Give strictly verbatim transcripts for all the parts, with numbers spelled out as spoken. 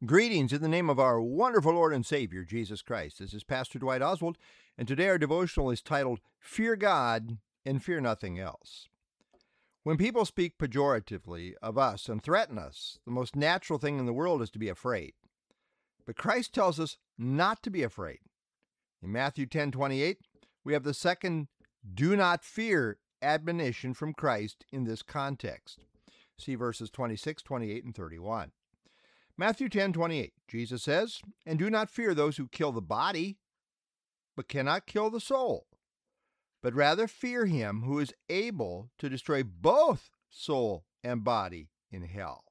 Greetings in the name of our wonderful Lord and Savior, Jesus Christ. This is Pastor Dwight Oswald, and today our devotional is titled, Fear God and Fear Nothing Else. When people speak pejoratively of us and threaten us, the most natural thing in the world is to be afraid. But Christ tells us not to be afraid. In Matthew ten twenty-eight, we have the second do not fear admonition from Christ in this context. See verses twenty-six, twenty-eight, and thirty-one. Matthew ten twenty-eight, Jesus says, "And do not fear those who kill the body, but cannot kill the soul, but rather fear him who is able to destroy both soul and body in hell."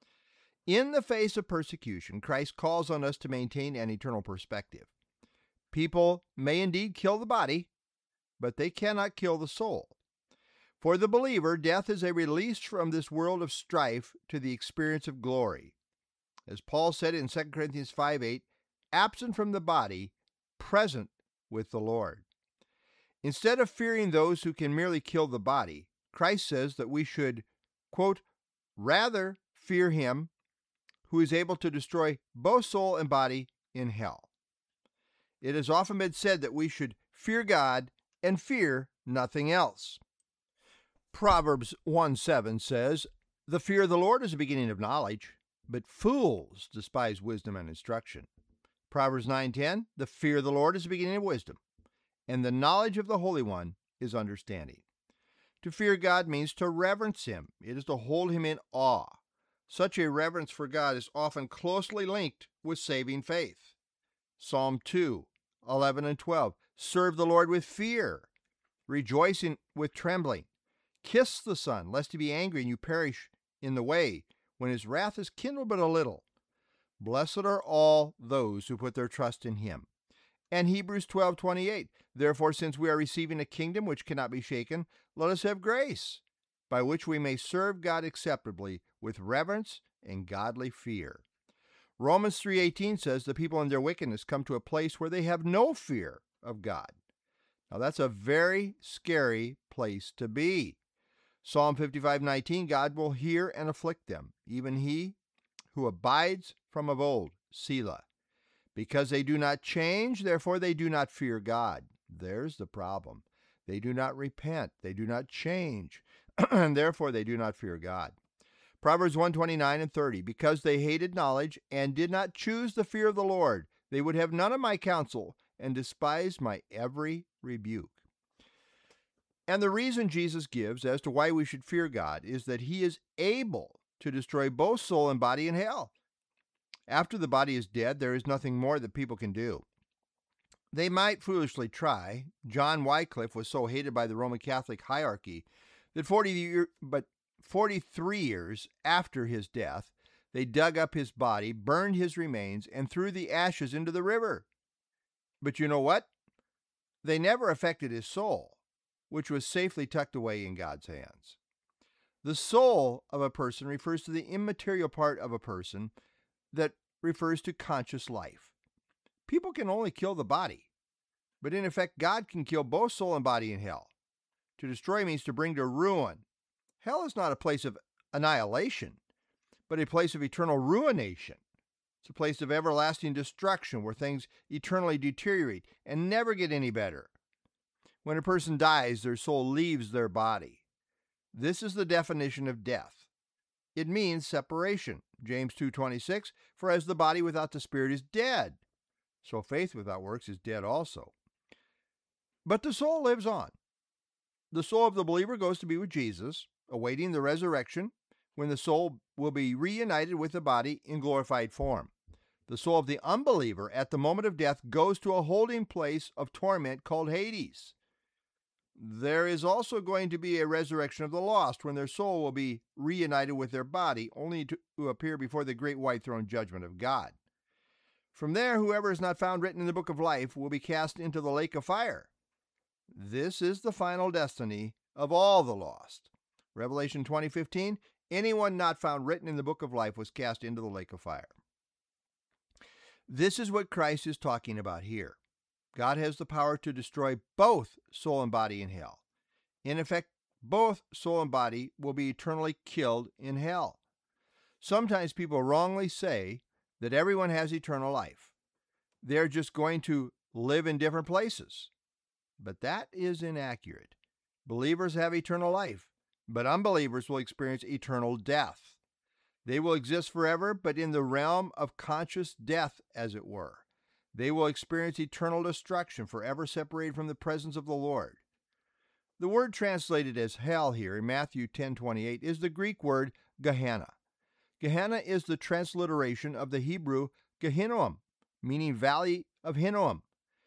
In the face of persecution, Christ calls on us to maintain an eternal perspective. People may indeed kill the body, but they cannot kill the soul. For the believer, death is a release from this world of strife to the experience of glory. As Paul said in Second Corinthians five eight, absent from the body, present with the Lord. Instead of fearing those who can merely kill the body, Christ says that we should, quote, rather fear him who is able to destroy both soul and body in hell. It has often been said that we should fear God and fear nothing else. Proverbs one seven says, "The fear of the Lord is the beginning of knowledge, but fools despise wisdom and instruction." Proverbs nine ten, "The fear of the Lord is the beginning of wisdom, and the knowledge of the Holy One is understanding." To fear God means to reverence him. It is to hold him in awe. Such a reverence for God is often closely linked with saving faith. Psalm two eleven and twelve, "Serve the Lord with fear, rejoice in, with trembling. Kiss the Son, lest he be angry and you perish in the way, when his wrath is kindled but a little. Blessed are all those who put their trust in him." And Hebrews twelve twenty-eight, "Therefore, since we are receiving a kingdom which cannot be shaken, let us have grace, by which we may serve God acceptably with reverence and godly fear." Romans three eighteen says the people in their wickedness come to a place where they have no fear of God. Now that's a very scary place to be. Psalm fifty-five nineteen, "God will hear and afflict them, even he who abides from of old, Selah. Because they do not change, therefore they do not fear God." There's the problem. They do not repent, they do not change, and therefore they do not fear God. Proverbs one twenty-nine and thirty, "Because they hated knowledge and did not choose the fear of the Lord, they would have none of my counsel and despised my every rebuke." And the reason Jesus gives as to why we should fear God is that he is able to destroy both soul and body in hell. After the body is dead, there is nothing more that people can do. They might foolishly try. John Wycliffe was so hated by the Roman Catholic hierarchy that forty year, but forty-three years after his death, they dug up his body, burned his remains, and threw the ashes into the river. But you know what? They never affected his soul, which was safely tucked away in God's hands. The soul of a person refers to the immaterial part of a person that refers to conscious life. People can only kill the body, but in effect, God can kill both soul and body in hell. To destroy means to bring to ruin. Hell is not a place of annihilation, but a place of eternal ruination. It's a place of everlasting destruction where things eternally deteriorate and never get any better. When a person dies, their soul leaves their body. This is the definition of death. It means separation. James two twenty-six, "For as the body without the spirit is dead, so faith without works is dead also." But the soul lives on. The soul of the believer goes to be with Jesus, awaiting the resurrection, when the soul will be reunited with the body in glorified form. The soul of the unbeliever at the moment of death goes to a holding place of torment called Hades. There is also going to be a resurrection of the lost when their soul will be reunited with their body, only to appear before the great white throne judgment of God. From there, whoever is not found written in the book of life will be cast into the lake of fire. This is the final destiny of all the lost. Revelation twenty fifteen, "Anyone not found written in the book of life was cast into the lake of fire." This is what Christ is talking about here. God has the power to destroy both soul and body in hell. In effect, both soul and body will be eternally killed in hell. Sometimes people wrongly say that everyone has eternal life. They're just going to live in different places. But that is inaccurate. Believers have eternal life, but unbelievers will experience eternal death. They will exist forever, but in the realm of conscious death, as it were. They will experience eternal destruction, forever separated from the presence of the Lord. The word translated as hell here in Matthew ten twenty-eight is the Greek word Gehenna. Gehenna is the transliteration of the Hebrew Gehinnom, meaning Valley of Hinnom.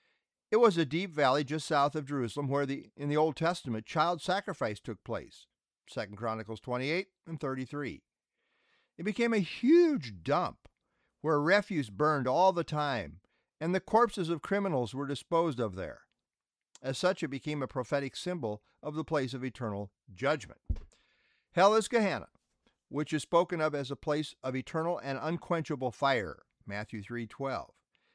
It was a deep valley just south of Jerusalem where the, in the Old Testament, child sacrifice took place, Second Chronicles twenty-eight and thirty-three. It became a huge dump where refuse burned all the time, and the corpses of criminals were disposed of there. As such, it became a prophetic symbol of the place of eternal judgment. Hell is Gehenna, which is spoken of as a place of eternal and unquenchable fire, Matthew three twelve.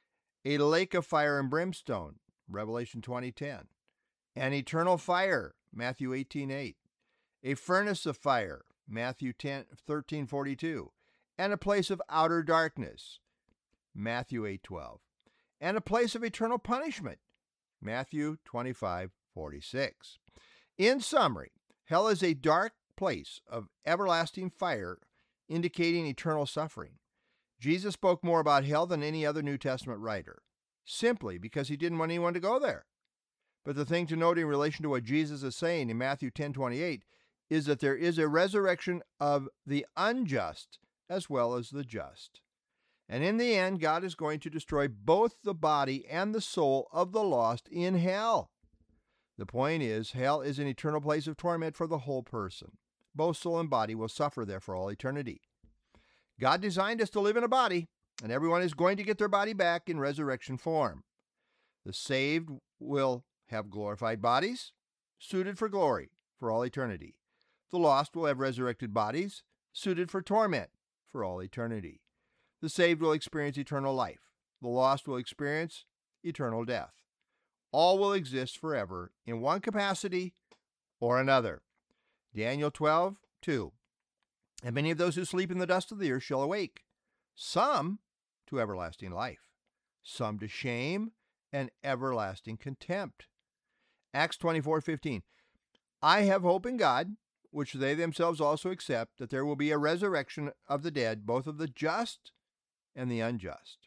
A lake of fire and brimstone, Revelation twenty ten. An eternal fire, Matthew eighteen eight. A furnace of fire, Matthew thirteen forty-two. And a place of outer darkness, Matthew eight twelve. And a place of eternal punishment, Matthew twenty-five forty-six. In summary, hell is a dark place of everlasting fire, indicating eternal suffering. Jesus spoke more about hell than any other New Testament writer, simply because he didn't want anyone to go there. But the thing to note in relation to what Jesus is saying in Matthew ten twenty-eight is that there is a resurrection of the unjust as well as the just. And in the end, God is going to destroy both the body and the soul of the lost in hell. The point is, hell is an eternal place of torment for the whole person. Both soul and body will suffer there for all eternity. God designed us to live in a body, and everyone is going to get their body back in resurrection form. The saved will have glorified bodies, suited for glory for all eternity. The lost will have resurrected bodies, suited for torment for all eternity. The saved will experience eternal life. The lost will experience eternal death. All will exist forever in one capacity or another. Daniel twelve two. And many of those who sleep in the dust of the earth shall awake, some to everlasting life, some to shame and everlasting contempt. Acts twenty-four fifteen. I have hope in God, which they themselves also accept, that there will be a resurrection of the dead, both of the just and the unjust.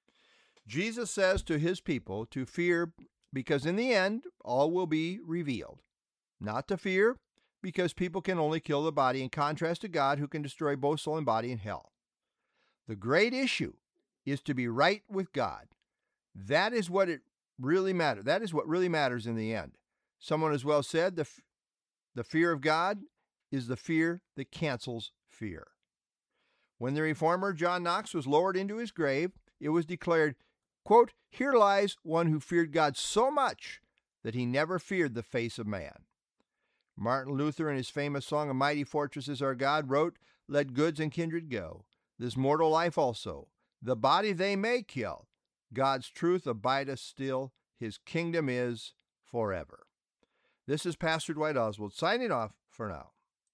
Jesus says to his people to fear, because in the end, all will be revealed. Not to fear, because people can only kill the body, in contrast to God, who can destroy both soul and body in hell. The great issue is to be right with God. That is what it really matters. That is what really matters in the end. Someone has well said, the, the fear of God is the fear that cancels fear. When the reformer John Knox was lowered into his grave, it was declared, quote, here lies one who feared God so much that he never feared the face of man. Martin Luther, in his famous song, A Mighty Fortress is Our God, wrote, let goods and kindred go, this mortal life also, the body they may kill. God's truth abideth still, his kingdom is forever. This is Pastor Dwight Oswald signing off for now.